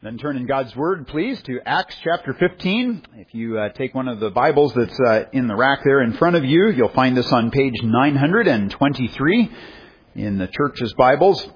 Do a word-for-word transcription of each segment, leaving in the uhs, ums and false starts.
Then turn in God's Word, please, to Acts chapter fifteen. If you uh, take one of the Bibles that's uh, in the rack there in front of you, you'll find this on page nine hundred twenty-three in the church's Bibles.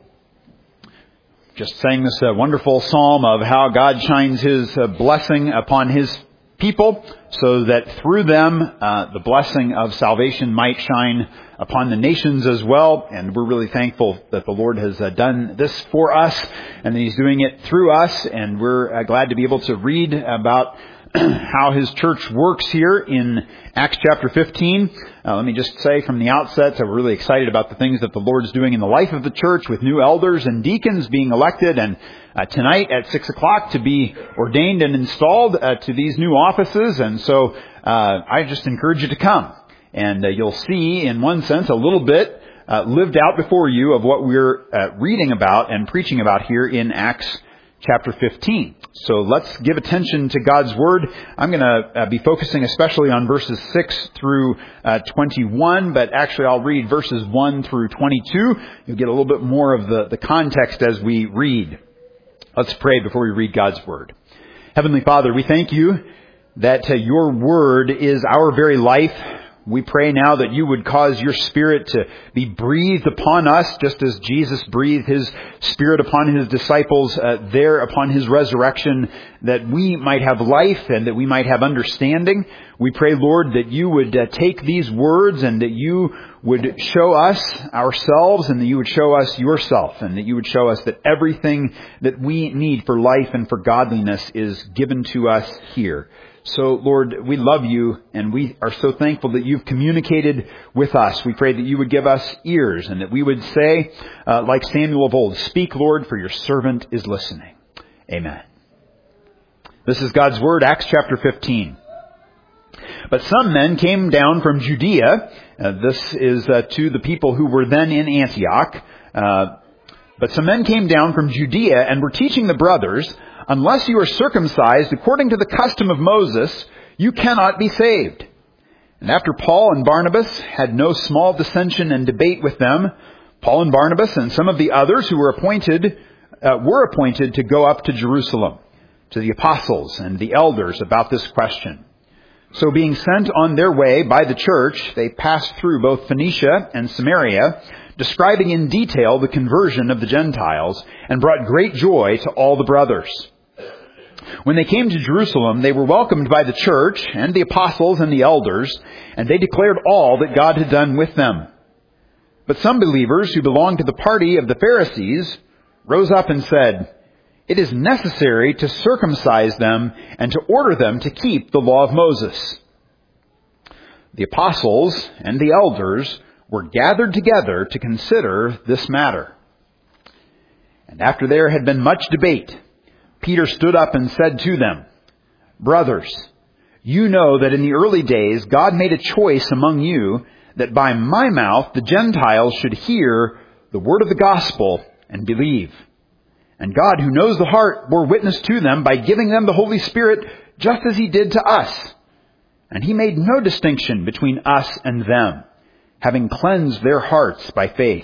Just sang this uh, wonderful psalm of how God shines His uh, blessing upon His people, so that through them uh, the blessing of salvation might shine upon the nations as well. And we're really thankful that the Lord has uh, done this for us and that He's doing it through us. And we're uh, glad to be able to read about how His church works here in Acts chapter fifteen. Uh, let me just say from the outset that we're really excited about the things that the Lord's doing in the life of the church, with new elders and deacons being elected, and uh, tonight at six o'clock to be ordained and installed uh, to these new offices. And so uh, I just encourage you to come. And uh, you'll see, in one sense, a little bit uh, lived out before you of what we're uh, reading about and preaching about here in Acts chapter fifteen. So let's give attention to God's Word. I'm going to uh, be focusing especially on verses six through uh, twenty-one, but actually I'll read verses one through twenty-two. You'll get a little bit more of the, the context as we read. Let's pray before we read God's Word. Heavenly Father, we thank you that uh, your Word is our very life. We pray now that you would cause your Spirit to be breathed upon us, just as Jesus breathed His Spirit upon His disciples uh, there upon His resurrection, that we might have life and that we might have understanding. We pray, Lord, that you would uh, take these words and that you would show us ourselves and that you would show us yourself, and that you would show us that everything that we need for life and for godliness is given to us here. So, Lord, we love you, and we are so thankful that you've communicated with us. We pray that you would give us ears, and that we would say, uh, like Samuel of old, "Speak, Lord, for your servant is listening." Amen. This is God's Word, Acts chapter fifteen. But some men came down from Judea. Uh, this is uh, to the people who were then in Antioch. Uh, but some men came down from Judea and were teaching the brothers, "Unless you are circumcised according to the custom of Moses, you cannot be saved." And after Paul and Barnabas had no small dissension and debate with them, Paul and Barnabas and some of the others who were appointed uh, were appointed to go up to Jerusalem, to the apostles and the elders about this question. So being sent on their way by the church, they passed through both Phoenicia and Samaria, describing in detail the conversion of the Gentiles, and brought great joy to all the brothers. When they came to Jerusalem, they were welcomed by the church and the apostles and the elders, and they declared all that God had done with them. But some believers who belonged to the party of the Pharisees rose up and said, "It is necessary to circumcise them and to order them to keep the law of Moses." The apostles and the elders were gathered together to consider this matter. And after there had been much debate, Peter stood up and said to them, "Brothers, you know that in the early days God made a choice among you that by my mouth the Gentiles should hear the word of the gospel and believe. And God, who knows the heart, bore witness to them by giving them the Holy Spirit, just as He did to us. And He made no distinction between us and them, having cleansed their hearts by faith.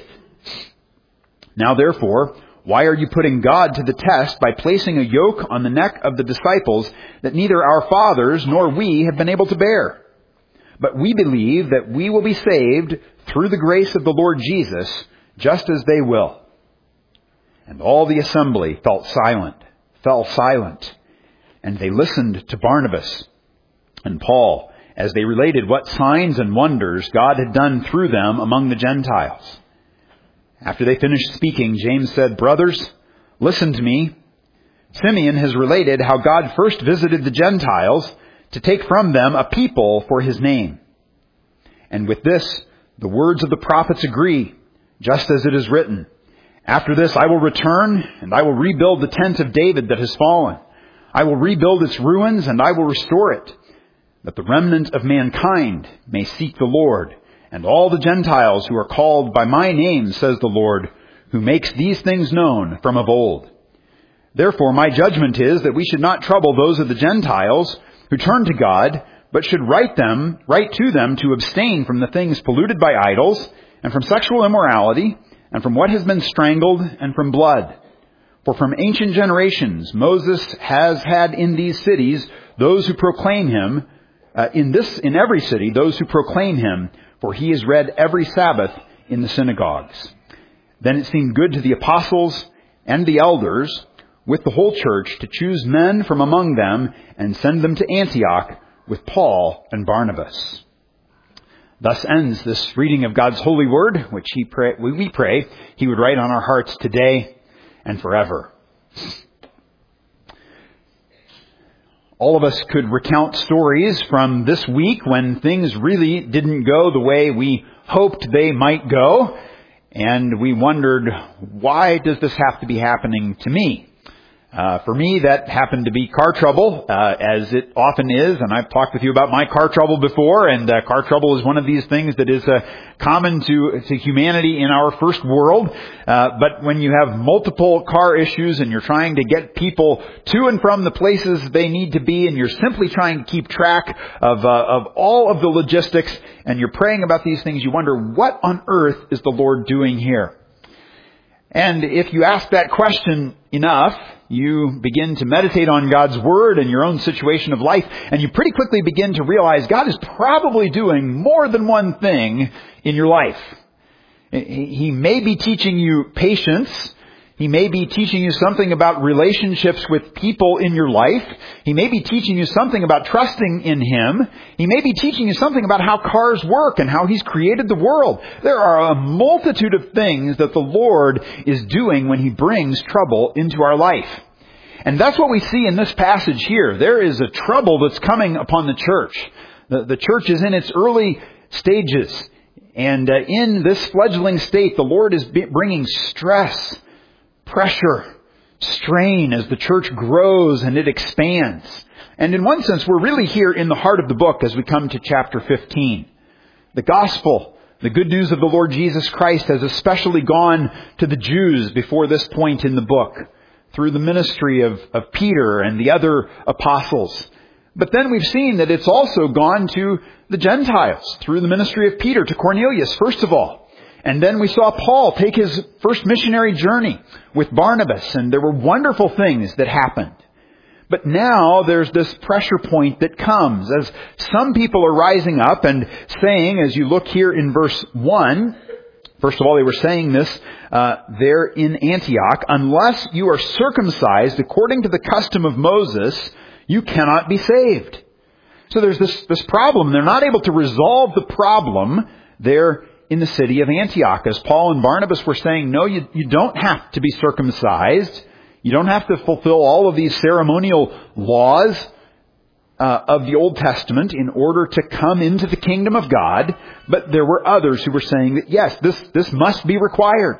Now therefore, why are you putting God to the test by placing a yoke on the neck of the disciples that neither our fathers nor we have been able to bear? But we believe that we will be saved through the grace of the Lord Jesus, just as they will." And all the assembly felt silent, fell silent, and they listened to Barnabas and Paul as they related what signs and wonders God had done through them among the Gentiles. After they finished speaking, James said, "Brothers, listen to me. Simeon has related how God first visited the Gentiles to take from them a people for His name. And with this, the words of the prophets agree, just as it is written, 'After this I will return, and I will rebuild the tent of David that has fallen. I will rebuild its ruins, and I will restore it, that the remnant of mankind may seek the Lord, and all the Gentiles who are called by my name, says the Lord, who makes these things known from of old. Therefore my judgment is that we should not trouble those of the Gentiles who turn to God, but should write them, write to them to abstain from the things polluted by idols, and from sexual immorality, and from what has been strangled, and from blood. For from ancient generations Moses has had in these cities those who proclaim him, uh, in this, in every city, those who proclaim him, for he is read every Sabbath in the synagogues. Then it seemed good to the apostles and the elders with the whole church to choose men from among them and send them to Antioch with Paul and Barnabas. Thus ends this reading of God's holy word, which he pray, we pray he would write on our hearts today and forever. All of us could recount stories from this week when things really didn't go the way we hoped they might go, and we wondered, why does this have to be happening to me? Uh, for me, that happened to be car trouble, uh, as it often is, and I've talked with you about my car trouble before, and uh, car trouble is one of these things that is uh, common to, to humanity in our first world. Uh, but when you have multiple car issues and you're trying to get people to and from the places they need to be, and you're simply trying to keep track of, uh, of all of the logistics, and you're praying about these things, you wonder, what on earth is the Lord doing here? And if you ask that question enough, you begin to meditate on God's Word and your own situation of life, and you pretty quickly begin to realize God is probably doing more than one thing in your life. He may be teaching you patience. He may be teaching you something about relationships with people in your life. He may be teaching you something about trusting in Him. He may be teaching you something about how cars work and how He's created the world. There are a multitude of things that the Lord is doing when He brings trouble into our life. And that's what we see in this passage here. There is a trouble that's coming upon the church. The, the church is in its early stages. And uh, in this fledgling state, the Lord is bringing stress, pressure, strain as the church grows and it expands. And in one sense, we're really here in the heart of the book as we come to chapter fifteen. The gospel, the good news of the Lord Jesus Christ, has especially gone to the Jews before this point in the book, through the ministry of, of Peter and the other apostles. But then we've seen that it's also gone to the Gentiles, through the ministry of Peter to Cornelius, first of all. And then we saw Paul take his first missionary journey with Barnabas, and there were wonderful things that happened. But now there's this pressure point that comes as some people are rising up and saying, as you look here in verse one, first of all, they were saying this uh, there in Antioch, unless you are circumcised according to the custom of Moses, you cannot be saved. So there's this, this problem. They're not able to resolve the problem there in the city of Antioch, as Paul and Barnabas were saying, no, you, you don't have to be circumcised. You don't have to fulfill all of these ceremonial laws uh, of the Old Testament in order to come into the kingdom of God. But there were others who were saying that, yes, this, this must be required.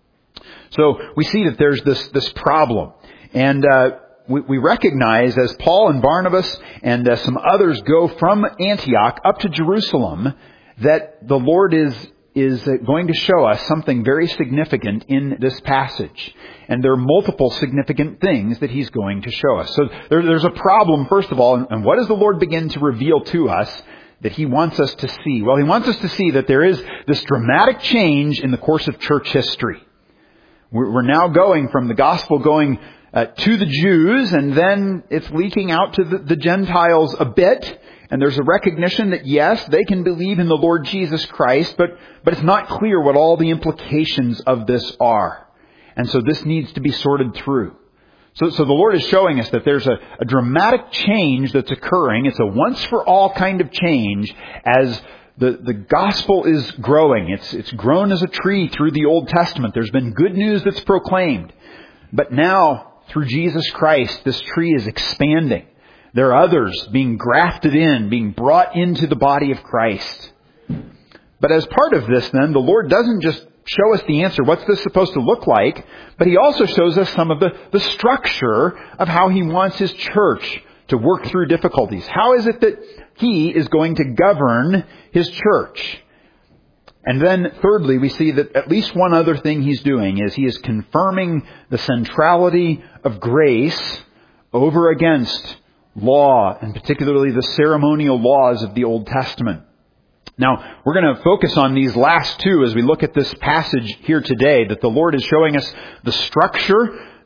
So we see that there's this, this problem. And uh, we, we recognize as Paul and Barnabas and uh, some others go from Antioch up to Jerusalem, that the Lord is is going to show us something very significant in this passage. And there are multiple significant things that He's going to show us. So there, there's a problem, first of all, and what does the Lord begin to reveal to us that He wants us to see? Well, He wants us to see that there is this dramatic change in the course of church history. We're, we're now going from the gospel going uh, to the Jews, and then it's leaking out to the, the Gentiles a bit. And there's a recognition that, yes, they can believe in the Lord Jesus Christ, but, but it's not clear what all the implications of this are. And so this needs to be sorted through. So, so the Lord is showing us that there's a, a dramatic change that's occurring. It's a once-for-all kind of change as the, the gospel is growing. It's, it's grown as a tree through the Old Testament. There's been good news that's proclaimed. But now, through Jesus Christ, this tree is expanding. There are others being grafted in, being brought into the body of Christ. But as part of this then, the Lord doesn't just show us the answer, what's this supposed to look like, but He also shows us some of the, the structure of how He wants His church to work through difficulties. How is it that He is going to govern His church? And then thirdly, we see that at least one other thing He's doing is He is confirming the centrality of grace over against law, and particularly the ceremonial laws of the Old Testament. Now, we're going to focus on these last two as we look at this passage here today, that the Lord is showing us the structure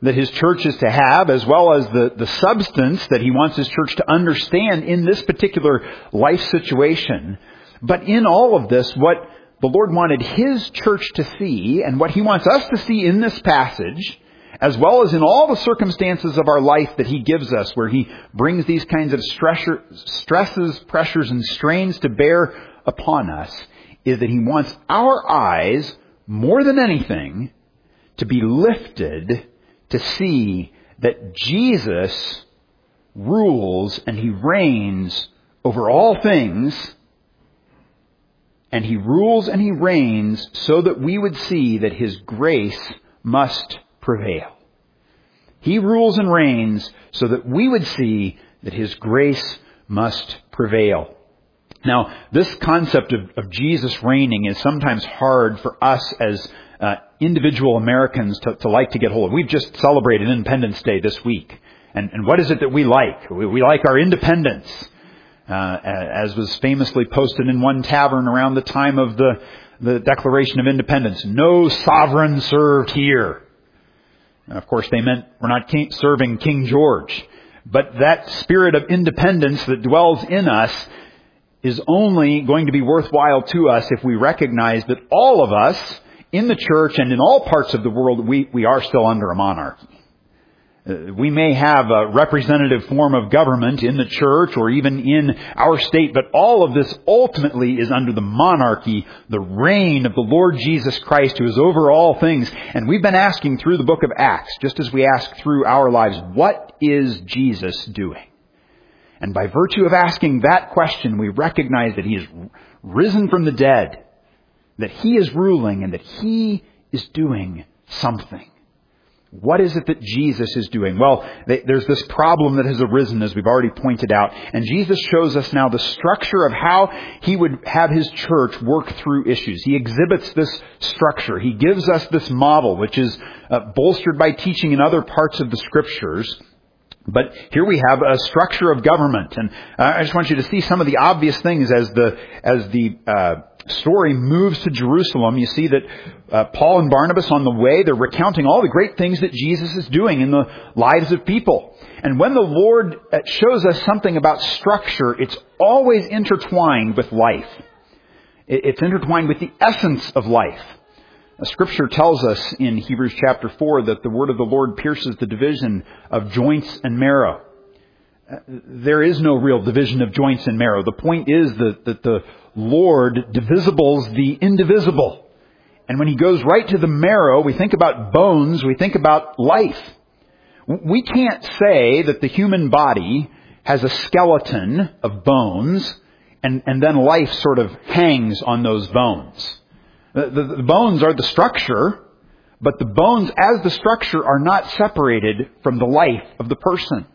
that His church is to have, as well as the, the substance that He wants His church to understand in this particular life situation. But in all of this, what the Lord wanted His church to see, and what He wants us to see in this passage, as well as in all the circumstances of our life that He gives us, where He brings these kinds of stressor, stresses, pressures, and strains to bear upon us, is that He wants our eyes, more than anything, to be lifted to see that Jesus rules and He reigns over all things, and He rules and He reigns so that we would see that His grace must prevail. He rules and reigns so that we would see that His grace must prevail. Now, this concept of, of Jesus reigning is sometimes hard for us as uh, individual Americans to, to like to get hold of. We've just celebrated Independence Day this week. And, and what is it that we like? We, we like our independence. Uh, as was famously posted in one tavern around the time of the, the Declaration of Independence. No sovereign served here. Now, of course, they meant we're not king, serving King George. But that spirit of independence that dwells in us is only going to be worthwhile to us if we recognize that all of us in the church and in all parts of the world, we, we are still under a monarchy. Uh, we may have a representative form of government in the church or even in our state, but all of this ultimately is under the monarchy, the reign of the Lord Jesus Christ, who is over all things. And we've been asking through the book of Acts, just as we ask through our lives, what is Jesus doing? And by virtue of asking that question, we recognize that He is risen from the dead, that He is ruling, and that He is doing something. What is it that Jesus is doing? Well, there's this problem that has arisen, as we've already pointed out. And Jesus shows us now the structure of how He would have His church work through issues. He exhibits this structure. He gives us this model, which is uh, bolstered by teaching in other parts of the Scriptures. But here we have a structure of government. And uh, I just want you to see some of the obvious things as the as the uh, story moves to Jerusalem. You see that uh, Paul and Barnabas on the way, they're recounting all the great things that Jesus is doing in the lives of people. And when the Lord shows us something about structure, it's always intertwined with life. It's intertwined with the essence of life. Scripture tells us in Hebrews chapter four that the word of the Lord pierces the division of joints and marrow. There is no real division of joints and marrow. The point is that, that the Lord divisibles the indivisible. And when He goes right to the marrow, we think about bones, we think about life. We can't say that the human body has a skeleton of bones and, and then life sort of hangs on those bones. The, the, the bones are the structure, but the bones as the structure are not separated from the life of the person.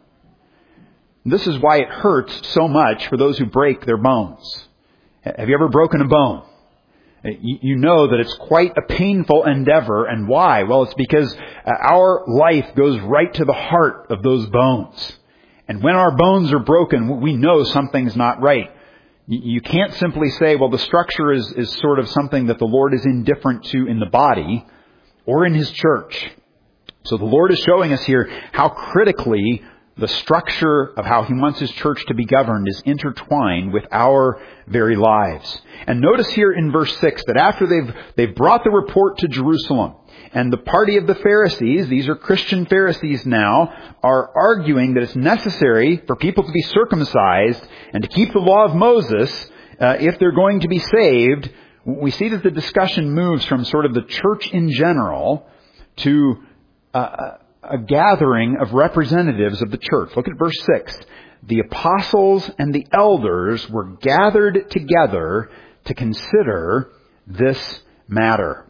This is why it hurts so much for those who break their bones. Have you ever broken a bone? You, you know that it's quite a painful endeavor. And why? Well, it's because our life goes right to the heart of those bones. And when our bones are broken, we know something's not right. You can't simply say, well, the structure is, is sort of something that the Lord is indifferent to in the body or in His church. So the Lord is showing us here how critically the structure of how He wants His church to be governed is intertwined with our very lives. And notice here in verse six that after they've, they've brought the report to Jerusalem, and the party of the Pharisees, these are Christian Pharisees now, are arguing that it's necessary for people to be circumcised and to keep the law of Moses uh, if they're going to be saved. We see that the discussion moves from sort of the church in general to uh, a gathering of representatives of the church. Look at verse six. The apostles and the elders were gathered together to consider this matter.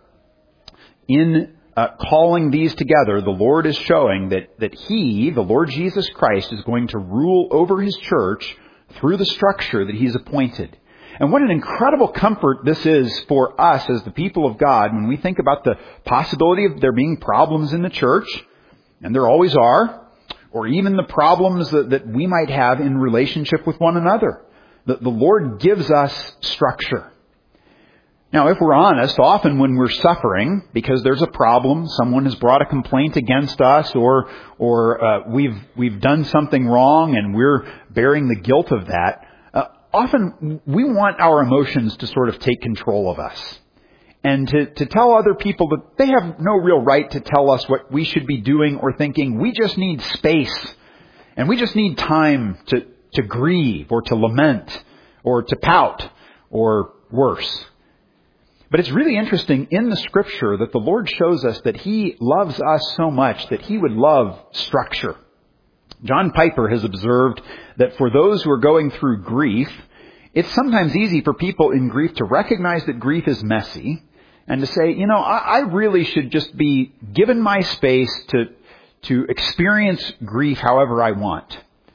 In uh, calling these together, the Lord is showing that, that He, the Lord Jesus Christ, is going to rule over His church through the structure that He's appointed. And what an incredible comfort this is for us as the people of God when we think about the possibility of there being problems in the church, and there always are, or even the problems that, that we might have in relationship with one another. The, the Lord gives us structure. Now, if we're honest, often when we're suffering because there's a problem, someone has brought a complaint against us, or or uh, we've we've done something wrong and we're bearing the guilt of that, uh, often we want our emotions to sort of take control of us. And to, to tell other people that they have no real right to tell us what we should be doing or thinking. We just need space. And we just need time to, to grieve or to lament or to pout or worse. But it's really interesting in the Scripture that the Lord shows us that He loves us so much that He would love structure. John Piper has observed that for those who are going through grief, it's sometimes easy for people in grief to recognize that grief is messy and to say, you know, I, I really should just be given my space to, to experience grief however I want.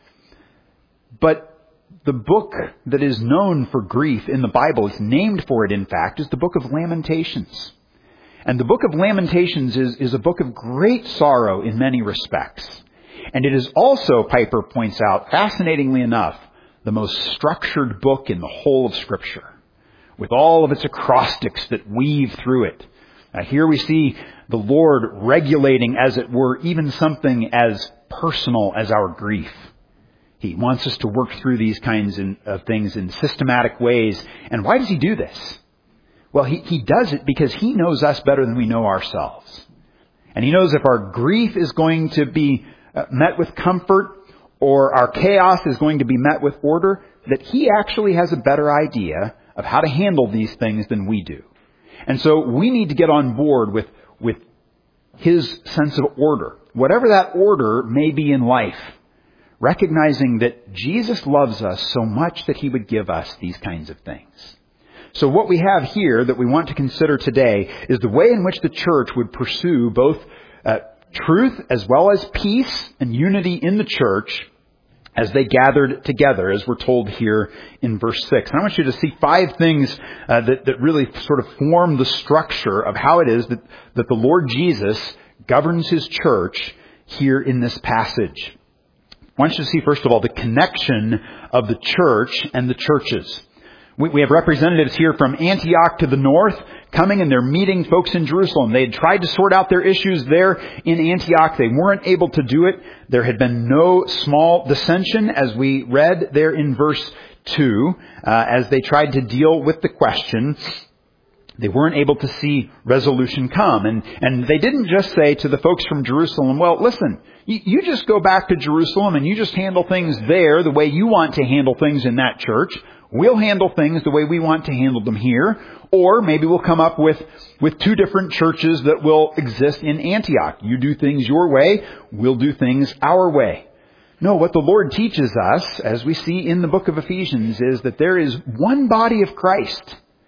But the book that is known for grief in the Bible, is named for it in fact, is the book of Lamentations. And the book of Lamentations is, is a book of great sorrow in many respects. And it is also, Piper points out, fascinatingly enough, the most structured book in the whole of Scripture, with all of its acrostics that weave through it. Uh, here we see the Lord regulating, as it were, even something as personal as our grief. He wants us to work through these kinds of things in systematic ways. And why does He do this? Well, he, he does it because He knows us better than we know ourselves. And He knows if our grief is going to be uh, met with comfort, or our chaos is going to be met with order, that He actually has a better idea of how to handle these things than we do. And so we need to get on board with, with His sense of order, whatever that order may be in life, recognizing that Jesus loves us so much that He would give us these kinds of things. So what we have here that we want to consider today is the way in which the church would pursue both uh, truth as well as peace and unity in the church as they gathered together, as we're told here in verse six. And I want you to see five things uh, that, that really sort of form the structure of how it is that, that the Lord Jesus governs His church here in this passage. I want you to see, first of all, the connection of the church and the churches. We, we have representatives here from Antioch to the north coming, and they're meeting folks in Jerusalem. They had tried to sort out their issues there in Antioch. They weren't able to do it. There had been no small dissension, as we read there in verse two, uh, as they tried to deal with the question. They weren't able to see resolution come. And, and they didn't just say to the folks from Jerusalem, well, listen, you, you just go back to Jerusalem and you just handle things there the way you want to handle things in that church. We'll handle things the way we want to handle them here. Or maybe we'll come up with, with two different churches that will exist in Antioch. You do things your way, we'll do things our way. No, what the Lord teaches us, as we see in the book of Ephesians, is that there is one body of Christ.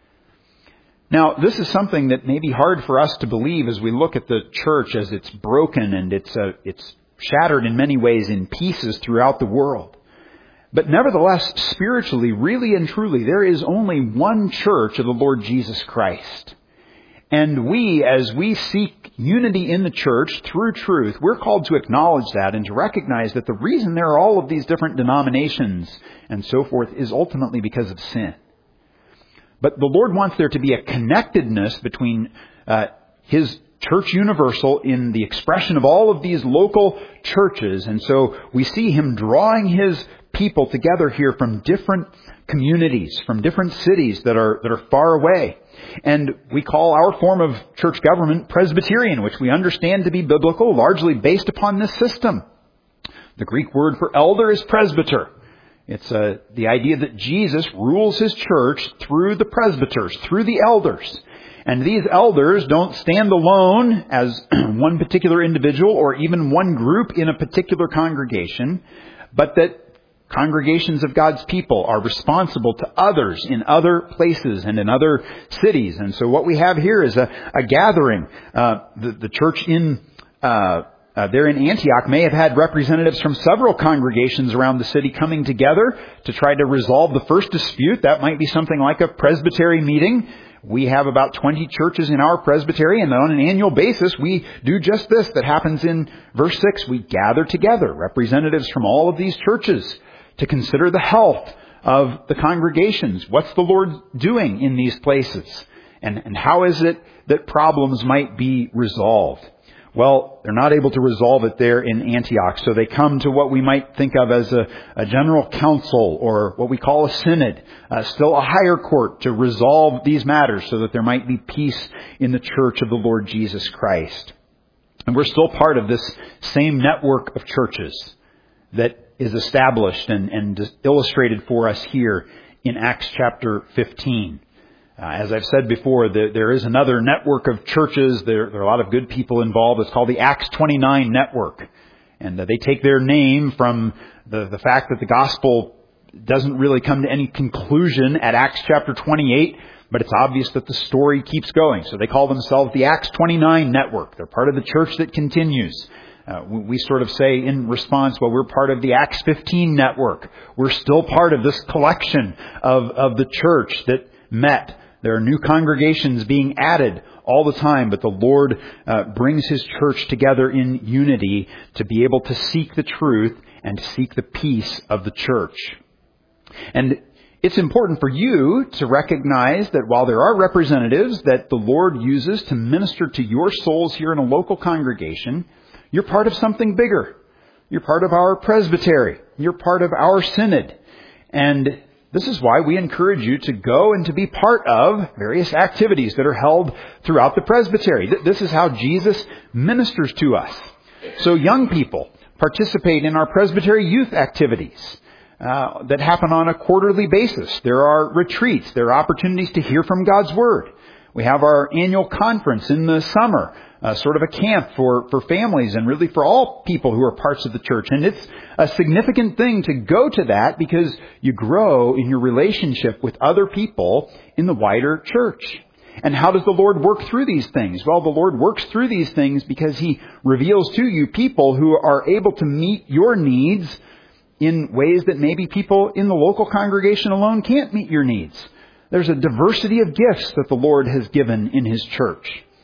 Now, this is something that may be hard for us to believe as we look at the church as it's broken and it's uh, it's shattered in many ways in pieces throughout the world. But nevertheless, spiritually, really and truly, there is only one church of the Lord Jesus Christ. And we, as we seek unity in the church through truth, we're called to acknowledge that and to recognize that the reason there are all of these different denominations and so forth is ultimately because of sin. But the Lord wants there to be a connectedness between uh, His church universal in the expression of all of these local churches. And so we see Him drawing His people together here from different communities, from different cities that are that are far away. And we call our form of church government Presbyterian, which we understand to be biblical, largely based upon this system. The Greek word for elder is presbyter. It's uh, the idea that Jesus rules His church through the presbyters, through the elders. And these elders don't stand alone as one particular individual or even one group in a particular congregation, but that congregations of God's people are responsible to others in other places and in other cities. And so what we have here is a, a gathering. Uh, the, the church in uh, uh, there in Antioch may have had representatives from several congregations around the city coming together to try to resolve the first dispute. That might be something like a presbytery meeting. We have about twenty churches in our presbytery, and on an annual basis, we do just this that happens in verse six. We gather together, representatives from all of these churches, to consider the health of the congregations. What's the Lord doing in these places? And, and how is it that problems might be resolved? Well, they're not able to resolve it there in Antioch, so they come to what we might think of as a, a general council, or what we call a synod, uh, still a higher court to resolve these matters so that there might be peace in the church of the Lord Jesus Christ. And we're still part of this same network of churches that is established and, and illustrated for us here in Acts chapter fifteen. Uh, as I've said before, the, there is another network of churches. There, there are a lot of good people involved. It's called the Acts twenty-nine Network. And uh, they take their name from the, the fact that the gospel doesn't really come to any conclusion at Acts chapter twenty-eight, but it's obvious that the story keeps going. So they call themselves the Acts twenty-nine Network. They're part of the church that continues. Uh, we, we sort of say in response, well, we're part of the Acts fifteen Network. We're still part of this collection of, of the church that met. There are new congregations being added all the time, but the Lord uh, brings His church together in unity to be able to seek the truth and seek the peace of the church. And it's important for you to recognize that while there are representatives that the Lord uses to minister to your souls here in a local congregation, you're part of something bigger. You're part of our presbytery. You're part of our synod. And this is why we encourage you to go and to be part of various activities that are held throughout the presbytery. This is how Jesus ministers to us. So young people participate in our presbytery youth activities uh, that happen on a quarterly basis. There are retreats. There are opportunities to hear from God's Word. We have our annual conference in the summer, uh, sort of a camp for, for families and really for all people who are parts of the church. And it's a significant thing to go to that because you grow in your relationship with other people in the wider church. And how does the Lord work through these things? Well, the Lord works through these things because He reveals to you people who are able to meet your needs in ways that maybe people in the local congregation alone can't meet your needs. There's a diversity of gifts that the Lord has given in His church.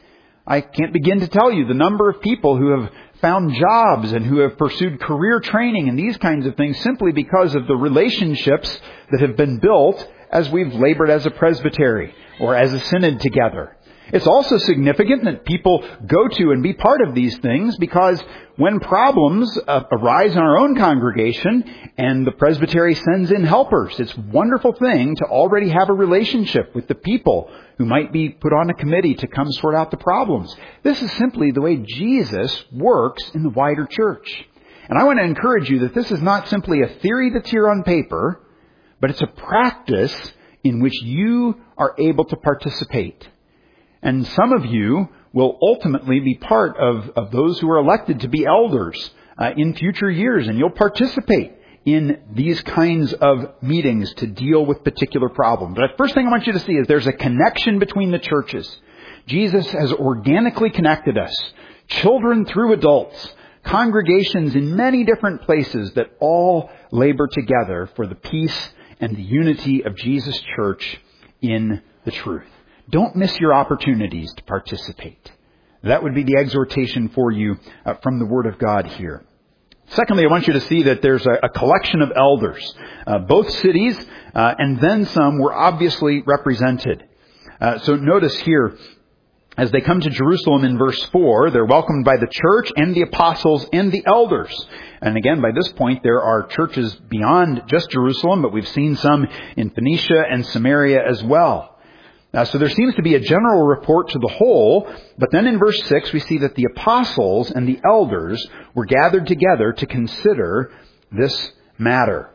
I can't begin to tell you the number of people who have found jobs and who have pursued career training and these kinds of things simply because of the relationships that have been built as we've labored as a presbytery or as a synod together. It's also significant that people go to and be part of these things because when problems uh, arise in our own congregation and the presbytery sends in helpers, it's a wonderful thing to already have a relationship with the people who might be put on a committee to come sort out the problems. This is simply the way Jesus works in the wider church. And I want to encourage you that this is not simply a theory that's here on paper, but it's a practice in which you are able to participate. And some of you will ultimately be part of, of those who are elected to be elders uh, in future years. And you'll participate in these kinds of meetings to deal with particular problems. But the first thing I want you to see is there's a connection between the churches. Jesus has organically connected us, children through adults, congregations in many different places that all labor together for the peace and the unity of Jesus' church in the truth. Don't miss your opportunities to participate. That would be the exhortation for you uh, from the Word of God here. Secondly, I want you to see that there's a, a collection of elders. Uh, both cities uh, and then some were obviously represented. Uh, so notice here, as they come to Jerusalem in verse four, they're welcomed by the church and the apostles and the elders. And again, by this point, there are churches beyond just Jerusalem, but we've seen some in Phoenicia and Samaria as well. Uh, so there seems to be a general report to the whole, but then in verse six we see that the apostles and the elders were gathered together to consider this matter.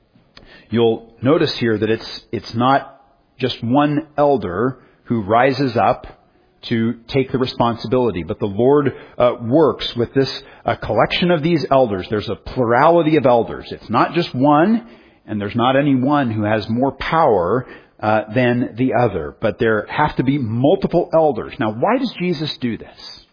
You'll notice here that it's it's not just one elder who rises up to take the responsibility, but the Lord uh, works with this uh, collection of these elders. There's a plurality of elders. It's not just one, and there's not any one who has more power Uh, than the other. But there have to be multiple elders. Now, why does Jesus do this?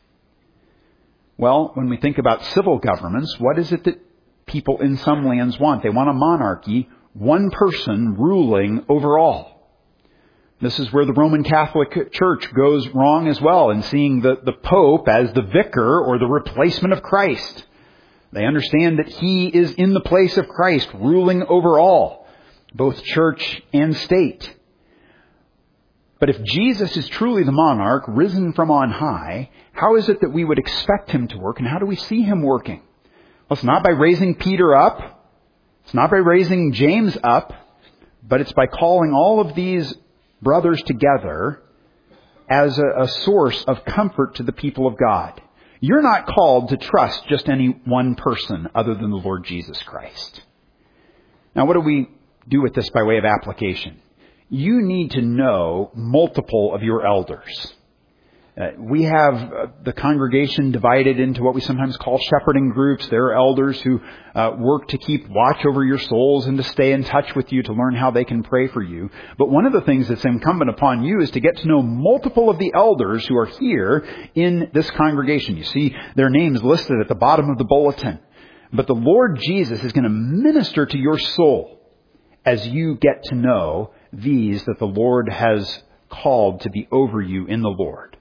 Well, when we think about civil governments, what is it that people in some lands want? They want a monarchy, one person ruling over all. This is where the Roman Catholic Church goes wrong as well in seeing the, the Pope as the vicar or the replacement of Christ. They understand that he is in the place of Christ, ruling over all, both church and state. But if Jesus is truly the monarch, risen from on high, how is it that we would expect him to work, and how do we see him working? Well, it's not by raising Peter up. It's not by raising James up, but it's by calling all of these brothers together as a, a source of comfort to the people of God. You're not called to trust just any one person other than the Lord Jesus Christ. Now, what do we do with this by way of application? You need to know multiple of your elders. Uh, we have uh, the congregation divided into what we sometimes call shepherding groups. There are elders who uh, work to keep watch over your souls and to stay in touch with you to learn how they can pray for you. But one of the things that's incumbent upon you is to get to know multiple of the elders who are here in this congregation. You see their names listed at the bottom of the bulletin. But the Lord Jesus is going to minister to your soul as you get to know these that the Lord has called to be over you in the Lord.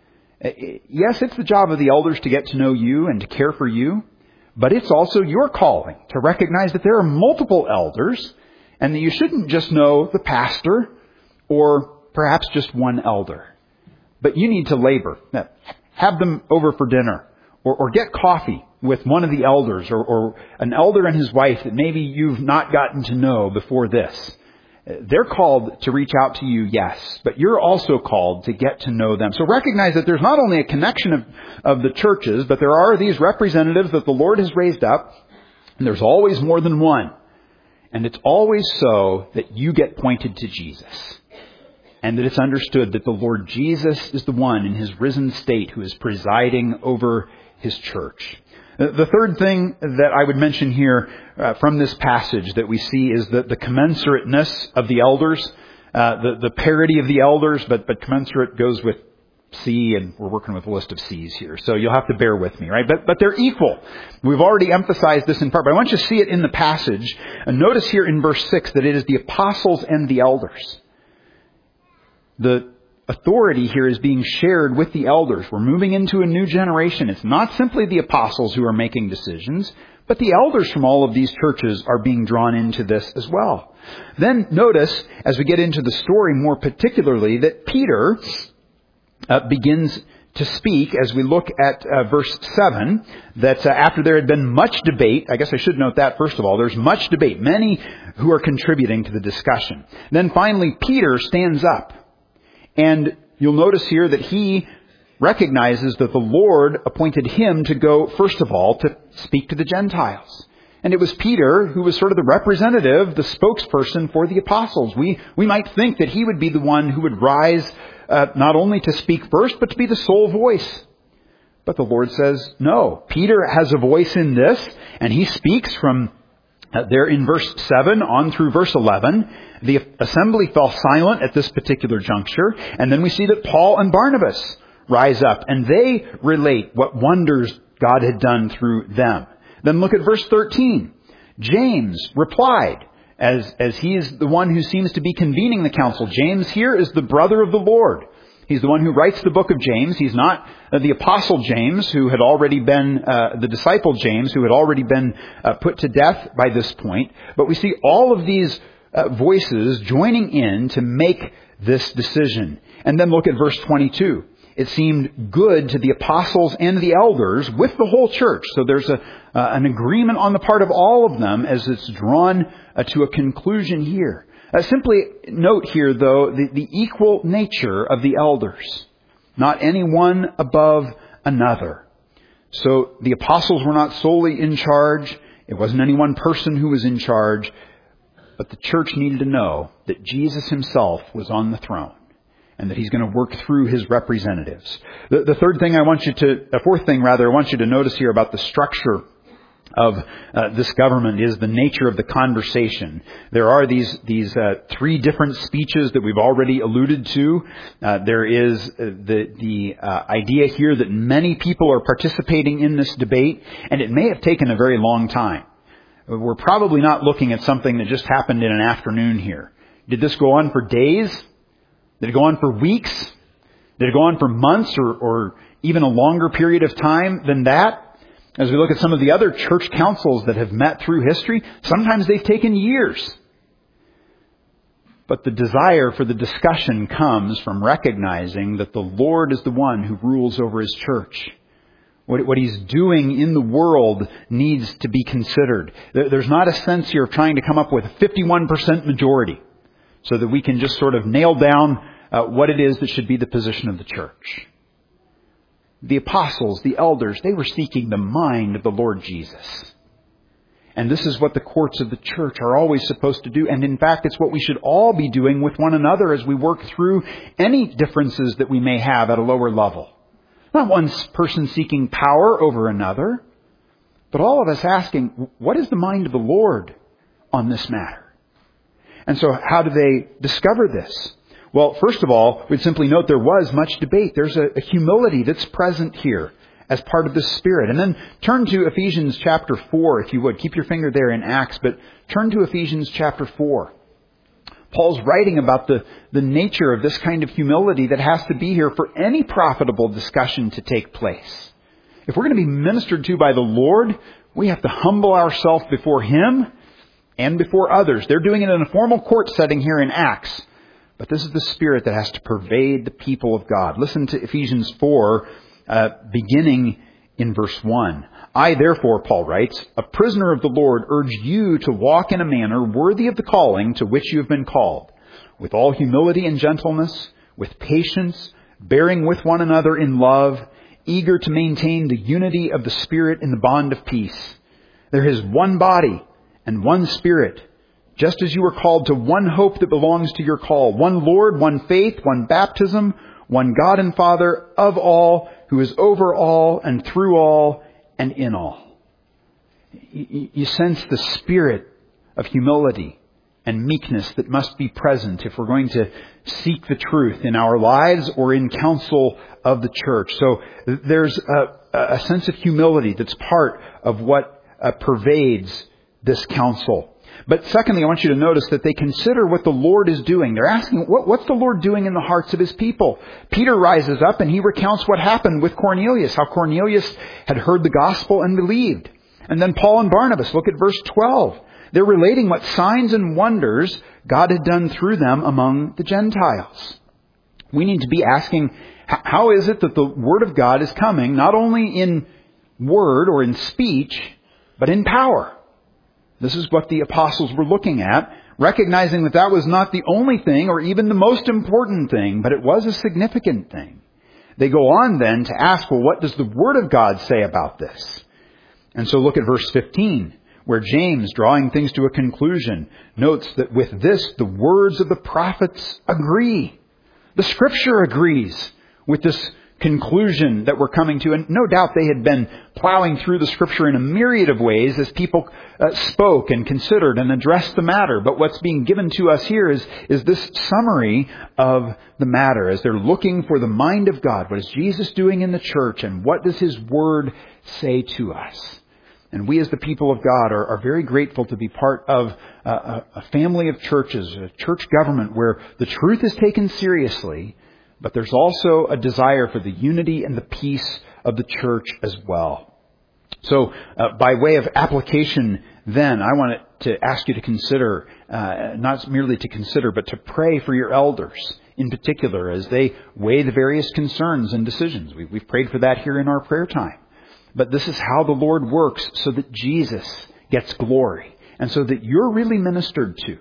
Yes, it's the job of the elders to get to know you and to care for you, but it's also your calling to recognize that there are multiple elders and that you shouldn't just know the pastor or perhaps just one elder. But you need to labor. Have them over for dinner or, or get coffee with one of the elders or, or an elder and his wife that maybe you've not gotten to know before this. They're called to reach out to you, yes, but you're also called to get to know them. So recognize that there's not only a connection of, of the churches, but there are these representatives that the Lord has raised up, and there's always more than one. And it's always so that you get pointed to Jesus, and that it's understood that the Lord Jesus is the one in his risen state who is presiding over his church. The third thing that I would mention here uh, from this passage that we see is the, the commensurateness of the elders, uh, the, the parity of the elders, but, but commensurate goes with C, and we're working with a list of C's here, so you'll have to bear with me, right? But, but they're equal. We've already emphasized this in part, but I want you to see it in the passage. And notice here in verse six that it is the apostles and the elders. The authority here is being shared with the elders. We're moving into a new generation. It's not simply the apostles who are making decisions, but the elders from all of these churches are being drawn into this as well. Then notice, as we get into the story more particularly, that Peter uh, begins to speak as we look at uh, verse seven, that uh, after there had been much debate, I guess I should note that first of all, there's much debate, many who are contributing to the discussion. Then finally, Peter stands up. And you'll notice here that he recognizes that the Lord appointed him to go, first of all, to speak to the Gentiles. And it was Peter who was sort of the representative, the spokesperson for the apostles. We we might think that he would be the one who would rise uh, not only to speak first, but to be the sole voice. But the Lord says, no, Peter has a voice in this, and he speaks from Uh, there in verse seven on through verse eleven. The assembly fell silent at this particular juncture. And then we see that Paul and Barnabas rise up and they relate what wonders God had done through them. Then look at verse thirteen. James replied, as, as he is the one who seems to be convening the council. James here is the brother of the Lord. He's the one who writes the book of James. He's not uh, the apostle James, who had already been, uh, the disciple James, who had already been uh, put to death by this point. But we see all of these uh, voices joining in to make this decision. And then look at verse twenty-two. It seemed good to the apostles and the elders with the whole church. So there's a, uh, an agreement on the part of all of them as it's drawn uh, to a conclusion here. Uh, simply note here, though, the, the equal nature of the elders. Not any one above another. So the apostles were not solely in charge. It wasn't any one person who was in charge. But the church needed to know that Jesus himself was on the throne, and that he's going to work through his representatives. The, the third thing I want you to, the fourth thing rather, I want you to notice here about the structure of uh, this government is the nature of the conversation. There are these these uh, three different speeches that we've already alluded to. Uh, there is the the uh, idea here that many people are participating in this debate, and it may have taken a very long time. We're probably not looking at something that just happened in an afternoon here. Did this go on for days? Did it go on for weeks? Did it go on for months or, or even a longer period of time than that? As we look at some of the other church councils that have met through history, sometimes they've taken years. But the desire for the discussion comes from recognizing that the Lord is the one who rules over His church. What, what He's doing in the world needs to be considered. There, there's not a sense here of trying to come up with a fifty-one percent majority so that we can just sort of nail down uh, what it is that should be the position of the church. The apostles, the elders, they were seeking the mind of the Lord Jesus. And this is what the courts of the church are always supposed to do. And in fact, it's what we should all be doing with one another as we work through any differences that we may have at a lower level. Not one person seeking power over another, but all of us asking, what is the mind of the Lord on this matter? And so how do they discover this? Well, first of all, we'd simply note there was much debate. There's a, a humility that's present here as part of the Spirit. And then turn to Ephesians chapter four, if you would. Keep your finger there in Acts, but turn to Ephesians chapter four. Paul's writing about the, the nature of this kind of humility that has to be here for any profitable discussion to take place. If we're going to be ministered to by the Lord, we have to humble ourselves before Him and before others. They're doing it in a formal court setting here in Acts. But this is the Spirit that has to pervade the people of God. Listen to Ephesians four, uh, beginning in verse one. I, therefore, Paul writes, a prisoner of the Lord, urge you to walk in a manner worthy of the calling to which you have been called, with all humility and gentleness, with patience, bearing with one another in love, eager to maintain the unity of the Spirit in the bond of peace. There is one body and one Spirit, just as you were called to one hope that belongs to your call, one Lord, one faith, one baptism, one God and Father of all, who is over all and through all and in all. You sense the spirit of humility and meekness that must be present if we're going to seek the truth in our lives or in counsel of the church. So there's a, a sense of humility that's part of what uh, pervades this counsel. But secondly, I want you to notice that they consider what the Lord is doing. They're asking, what, what's the Lord doing in the hearts of His people? Peter rises up and he recounts what happened with Cornelius, how Cornelius had heard the gospel and believed. And then Paul and Barnabas, look at verse twelve. They're relating what signs and wonders God had done through them among the Gentiles. We need to be asking, how is it that the Word of God is coming, not only in word or in speech, but in power? This is what the apostles were looking at, recognizing that that was not the only thing or even the most important thing, but it was a significant thing. They go on then to ask, well, what does the Word of God say about this? And so look at verse fifteen, where James, drawing things to a conclusion, notes that with this, the words of the prophets agree. The Scripture agrees with this conclusion that we're coming to. And no doubt they had been plowing through the Scripture in a myriad of ways as people uh, spoke and considered and addressed the matter. But what's being given to us here is, is this summary of the matter as they're looking for the mind of God. What is Jesus doing in the church and what does His Word say to us? And we as the people of God are, are very grateful to be part of a, a family of churches, a church government where the truth is taken seriously, but there's also a desire for the unity and the peace of the church as well. So uh, by way of application then, I want to ask you to consider, uh, not merely to consider, but to pray for your elders in particular as they weigh the various concerns and decisions. We, we've prayed for that here in our prayer time. But this is how the Lord works so that Jesus gets glory and so that you're really ministered to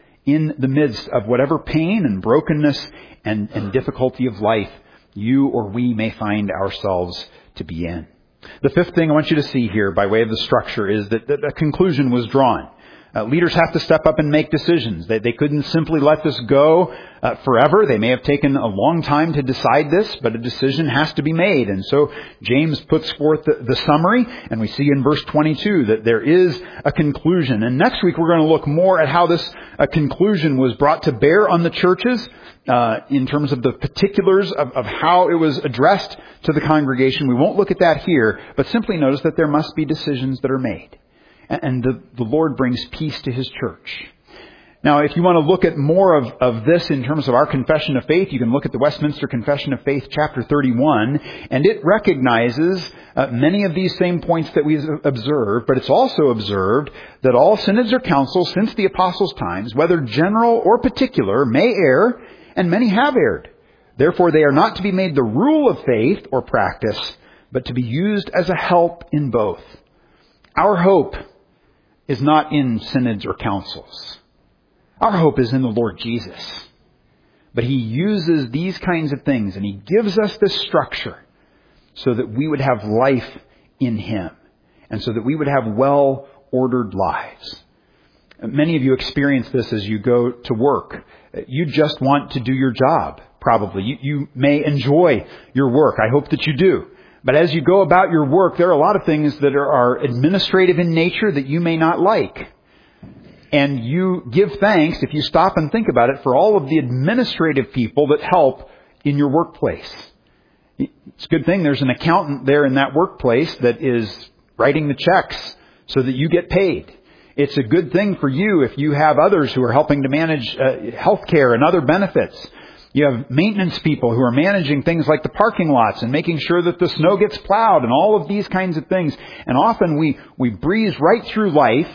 in the midst of whatever pain and brokenness and, and difficulty of life you or we may find ourselves to be in. The fifth thing I want you to see here by way of the structure is that, that a conclusion was drawn. Uh, leaders have to step up and make decisions. They, they couldn't simply let this go uh, forever. They may have taken a long time to decide this, but a decision has to be made. And so James puts forth the, the summary, and we see in verse twenty-two that there is a conclusion. And next week we're going to look more at how this uh, conclusion was brought to bear on the churches uh, in terms of the particulars of, of how it was addressed to the congregation. We won't look at that here, but simply notice that there must be decisions that are made. And the, the Lord brings peace to His church. Now, if you want to look at more of, of this in terms of our confession of faith, you can look at the Westminster Confession of Faith, chapter thirty-one, and it recognizes uh, many of these same points that we've observed, but it's also observed that all synods or councils since the apostles' times, whether general or particular, may err, and many have erred. Therefore, they are not to be made the rule of faith or practice, but to be used as a help in both. Our hope is not in synods or councils. Our hope is in the Lord Jesus. But He uses these kinds of things and He gives us this structure so that we would have life in Him and so that we would have well-ordered lives. Many of you experience this as you go to work. You just want to do your job, probably. You, you may enjoy your work. I hope that you do. But as you go about your work, there are a lot of things that are, are administrative in nature that you may not like. And you give thanks, if you stop and think about it, for all of the administrative people that help in your workplace. It's a good thing there's an accountant there in that workplace that is writing the checks so that you get paid. It's a good thing for you if you have others who are helping to manage uh, health care and other benefits. You have maintenance people who are managing things like the parking lots and making sure that the snow gets plowed and all of these kinds of things. And often we, we breeze right through life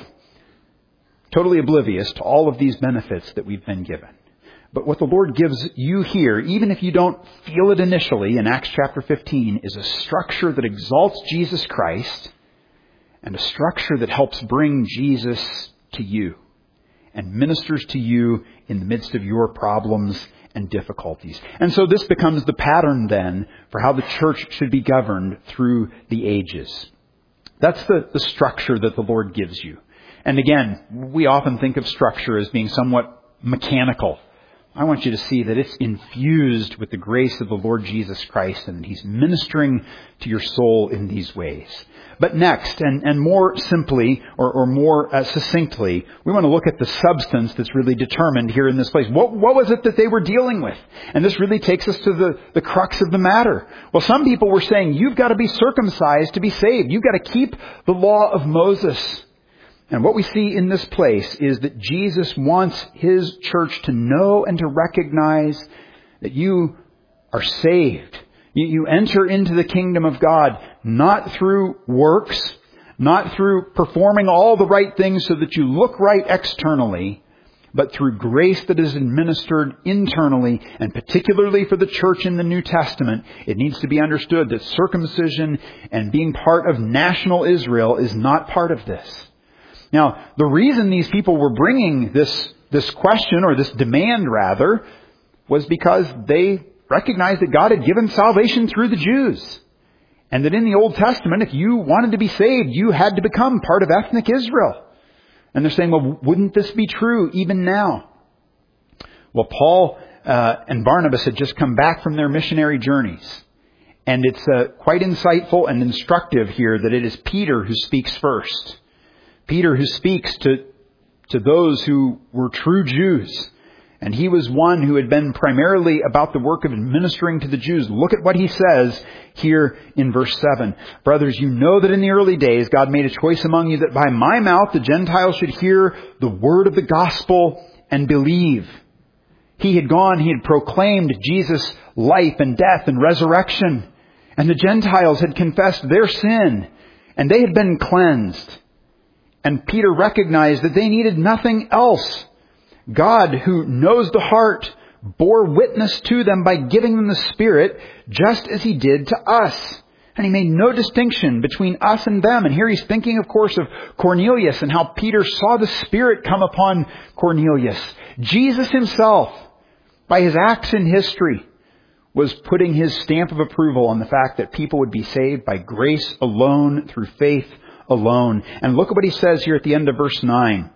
totally oblivious to all of these benefits that we've been given. But what the Lord gives you here, even if you don't feel it initially in Acts chapter fifteen, is a structure that exalts Jesus Christ and a structure that helps bring Jesus to you and ministers to you in the midst of your problems and difficulties. And so this becomes the pattern then for how the church should be governed through the ages. That's the, the structure that the Lord gives you. And again, we often think of structure as being somewhat mechanical. I want you to see that it's infused with the grace of the Lord Jesus Christ and He's ministering to your soul in these ways. But next, and, and more simply, or, or more uh, succinctly, we want to look at the substance that's really determined here in this place. What, what was it that they were dealing with? And this really takes us to the, the crux of the matter. Well, some people were saying, you've got to be circumcised to be saved. You've got to keep the law of Moses. And what we see in this place is that Jesus wants His church to know and to recognize that you are saved. You, you enter into the kingdom of God not through works, not through performing all the right things so that you look right externally, but through grace that is administered internally, and particularly for the church in the New Testament, it needs to be understood that circumcision and being part of national Israel is not part of this. Now, the reason these people were bringing this, this question, or this demand rather, was because they recognized that God had given salvation through the Jews. And that in the Old Testament, if you wanted to be saved, you had to become part of ethnic Israel. And they're saying, well, wouldn't this be true even now? Well, Paul uh, and Barnabas had just come back from their missionary journeys. And it's uh, quite insightful and instructive here that it is Peter who speaks first. Peter who speaks to, to those who were true Jews. And he was one who had been primarily about the work of administering to the Jews. Look at what he says here in verse seven. Brothers, you know that in the early days God made a choice among you that by my mouth the Gentiles should hear the word of the gospel and believe. He had gone, he had proclaimed Jesus' life and death and resurrection. And the Gentiles had confessed their sin and they had been cleansed. And Peter recognized that they needed nothing else. God, who knows the heart, bore witness to them by giving them the Spirit, just as He did to us. And He made no distinction between us and them. And here he's thinking, of course, of Cornelius and how Peter saw the Spirit come upon Cornelius. Jesus Himself, by His acts in history, was putting His stamp of approval on the fact that people would be saved by grace alone, through faith alone. And look at what he says here at the end of verse nine.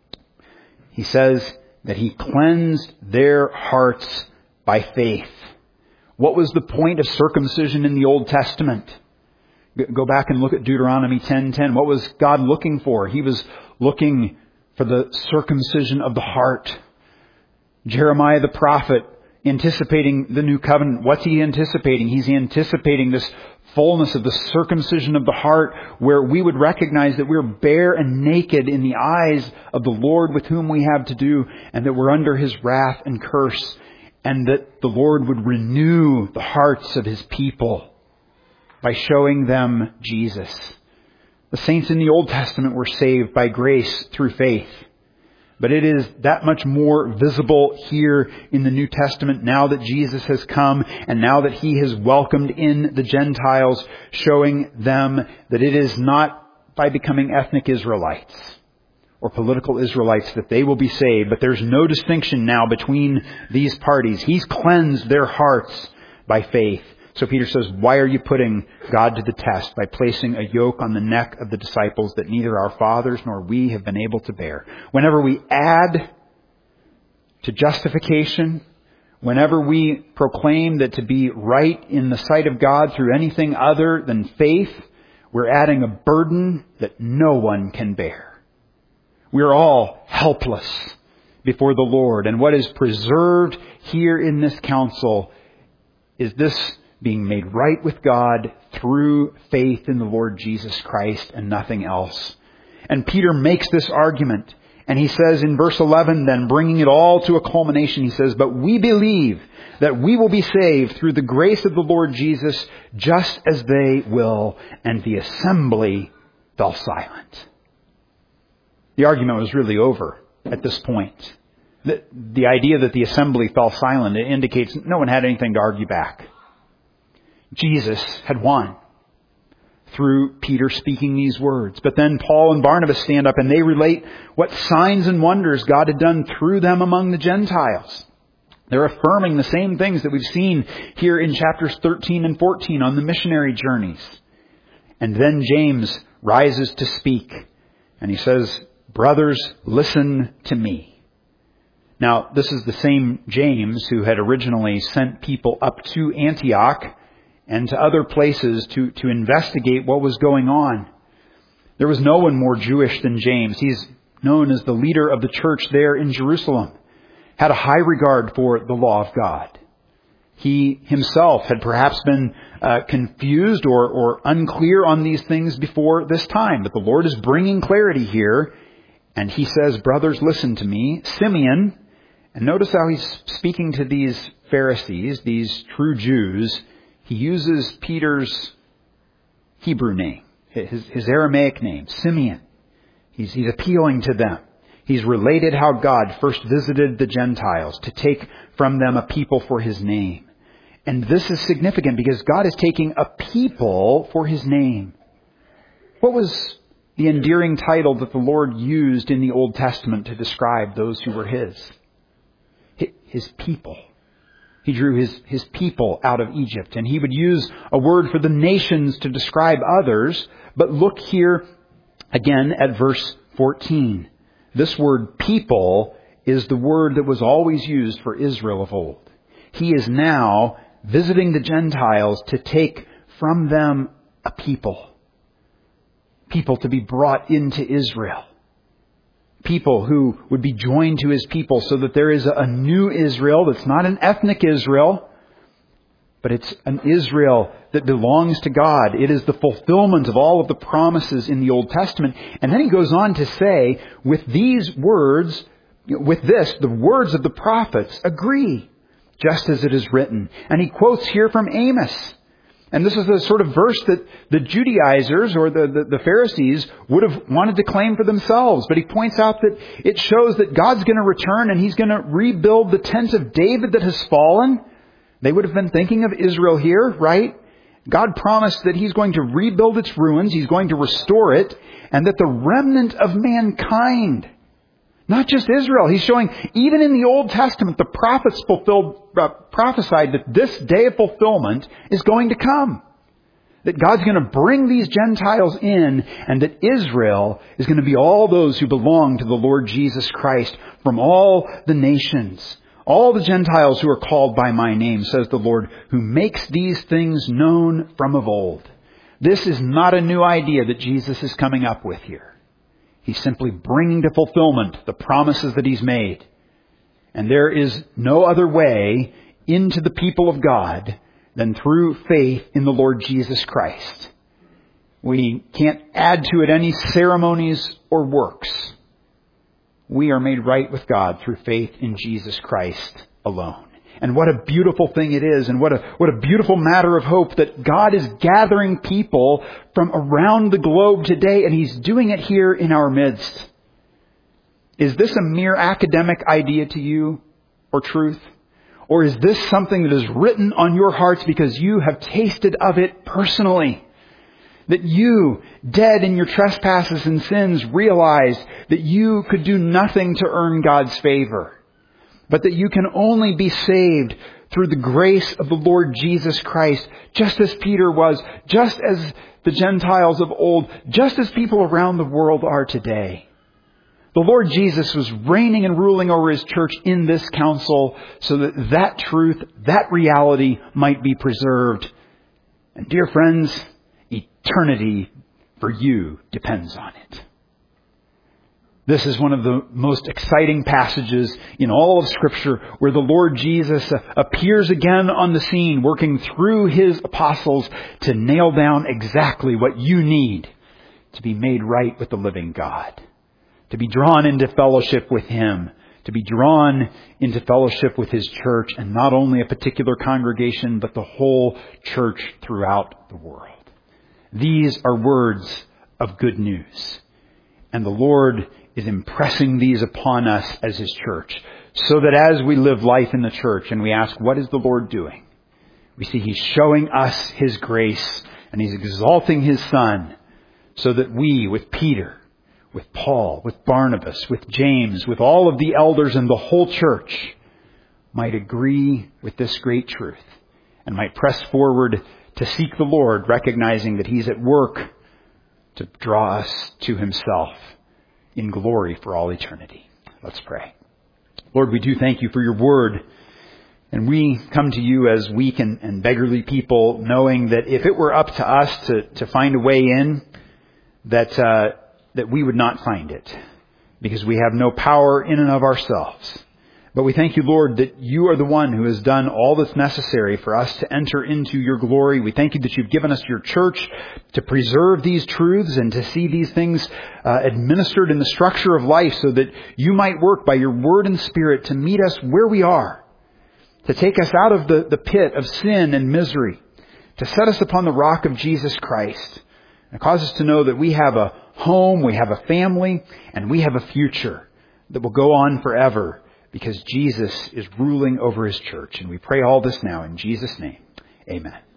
He says that He cleansed their hearts by faith. What was the point of circumcision in the Old Testament? Go back and look at Deuteronomy ten ten. What was God looking for? He was looking for the circumcision of the heart. Jeremiah the prophet anticipating the new covenant. What's he anticipating? He's anticipating this fullness of the circumcision of the heart, where we would recognize that we're bare and naked in the eyes of the Lord with whom we have to do, and that we're under His wrath and curse, and that the Lord would renew the hearts of His people by showing them Jesus. The saints in the Old Testament were saved by grace through faith. But it is that much more visible here in the New Testament now that Jesus has come and now that He has welcomed in the Gentiles, showing them that it is not by becoming ethnic Israelites or political Israelites that they will be saved. But there's no distinction now between these parties. He's cleansed their hearts by faith. So Peter says, why are you putting God to the test by placing a yoke on the neck of the disciples that neither our fathers nor we have been able to bear? Whenever we add to justification, whenever we proclaim that to be right in the sight of God through anything other than faith, we're adding a burden that no one can bear. We're all helpless before the Lord. And what is preserved here in this counsel is this being made right with God through faith in the Lord Jesus Christ and nothing else. And Peter makes this argument, and he says in verse eleven, then bringing it all to a culmination, he says, but we believe that we will be saved through the grace of the Lord Jesus, just as they will. And the assembly fell silent. The argument was really over at this point. The, the idea that the assembly fell silent, it indicates no one had anything to argue back. Jesus had won through Peter speaking these words. But then Paul and Barnabas stand up and they relate what signs and wonders God had done through them among the Gentiles. They're affirming the same things that we've seen here in chapters thirteen and fourteen on the missionary journeys. And then James rises to speak and he says, brothers, listen to me. Now, this is the same James who had originally sent people up to Antioch and to other places to, to investigate what was going on. There was no one more Jewish than James. He's known as the leader of the church there in Jerusalem, had a high regard for the law of God. He himself had perhaps been uh, confused or, or unclear on these things before this time, but the Lord is bringing clarity here, and he says, brothers, listen to me. Simeon, and notice how he's speaking to these Pharisees, these true Jews. He uses Peter's Hebrew name, his, his Aramaic name, Simeon. He's, he's appealing to them. He's related how God first visited the Gentiles to take from them a people for His name. And this is significant because God is taking a people for His name. What was the endearing title that the Lord used in the Old Testament to describe those who were His? His people. He drew his, his people out of Egypt, and He would use a word for the nations to describe others. But look here again at verse fourteen. This word people is the word that was always used for Israel of old. He is now visiting the Gentiles to take from them a people. People to be brought into Israel. People who would be joined to His people so that there is a new Israel that's not an ethnic Israel, but it's an Israel that belongs to God. It is the fulfillment of all of the promises in the Old Testament. And then he goes on to say, with these words, with this, the words of the prophets agree, just as it is written. And he quotes here from Amos. And this is the sort of verse that the Judaizers or the, the, the Pharisees would have wanted to claim for themselves. But he points out that it shows that God's going to return and He's going to rebuild the tent of David that has fallen. They would have been thinking of Israel here, right? God promised that He's going to rebuild its ruins. He's going to restore it. And that the remnant of mankind, not just Israel. He's showing, even in the Old Testament, the prophets fulfilled, uh, prophesied that this day of fulfillment is going to come. That God's going to bring these Gentiles in, and that Israel is going to be all those who belong to the Lord Jesus Christ from all the nations. All the Gentiles who are called by my name, says the Lord, who makes these things known from of old. This is not a new idea that Jesus is coming up with here. He's simply bringing to fulfillment the promises that He's made. And there is no other way into the people of God than through faith in the Lord Jesus Christ. We can't add to it any ceremonies or works. We are made right with God through faith in Jesus Christ alone. And what a beautiful thing it is, and what a what a beautiful matter of hope that God is gathering people from around the globe today, and He's doing it here in our midst. Is this a mere academic idea to you, or truth? Or is this something that is written on your hearts because you have tasted of it personally? That you, dead in your trespasses and sins, realized that you could do nothing to earn God's favor, but that you can only be saved through the grace of the Lord Jesus Christ, just as Peter was, just as the Gentiles of old, just as people around the world are today. The Lord Jesus was reigning and ruling over His church in this council so that that truth, that reality might be preserved. And dear friends, eternity for you depends on it. This is one of the most exciting passages in all of Scripture where the Lord Jesus appears again on the scene, working through His apostles to nail down exactly what you need to be made right with the living God, to be drawn into fellowship with Him, to be drawn into fellowship with His church, and not only a particular congregation, but the whole church throughout the world. These are words of good news. And the Lord is impressing these upon us as His church, so that as we live life in the church and we ask, what is the Lord doing? We see He's showing us His grace, and He's exalting His Son, so that we, with Peter, with Paul, with Barnabas, with James, with all of the elders and the whole church, might agree with this great truth and might press forward to seek the Lord, recognizing that He's at work to draw us to Himself in glory for all eternity. Let's pray. Lord, we do thank You for Your word. And we come to You as weak and, and beggarly people, knowing that if it were up to us to, to find a way in, that uh, that we would not find it, because we have no power in and of ourselves. But we thank You, Lord, that You are the one who has done all that's necessary for us to enter into Your glory. We thank You that You've given us Your church to preserve these truths and to see these things uh, administered in the structure of life, so that You might work by Your word and Spirit to meet us where we are, to take us out of the, the pit of sin and misery, to set us upon the rock of Jesus Christ, and cause us to know that we have a home, we have a family, and we have a future that will go on forever, because Jesus is ruling over His church. And we pray all this now in Jesus' name. Amen.